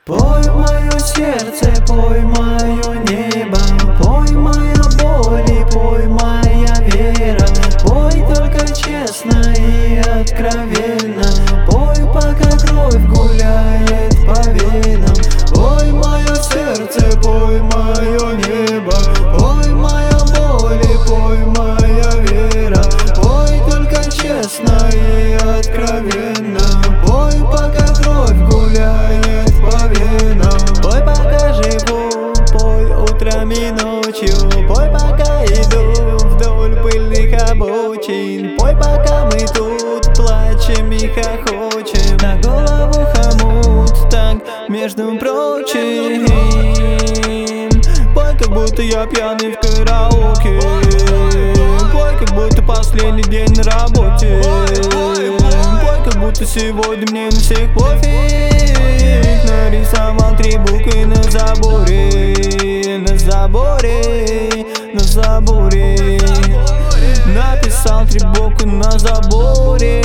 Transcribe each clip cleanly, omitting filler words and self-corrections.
Пой мое сердце, пой мое небо, пой моя боль и пой моя вера. Пой только честно и откровенно, пой, пока кровь гуляет по венам. Пой мое сердце, пой мое небо, пой моя боль и пой моя вера. Пой только честно и откровенно, пой, пока кровь гуляет по венам. Пой, пока живу, пой утром и ночью, пой, пока иду вдоль пыльных обочин. Пой, пока мы тут плачем и хохочем, на голову хомут так, между прочим. Пой, как будто я пьяный в караоке, пой, как будто последний день на работе. Пой, как будто сегодня мне на всех пофиг. Нарисовал 3 буквы на заборе, на заборе, на заборе. Написал 3 буквы на заборе.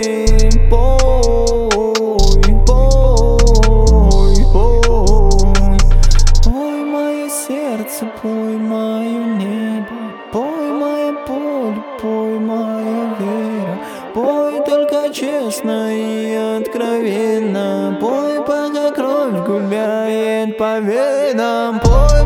Пой, пой, пой. Пой мое сердце, пой мое небо, пой моя боль, пой моя вера. Пой только честно и откровенно, пой, пока кровь гуляет по венам. Пой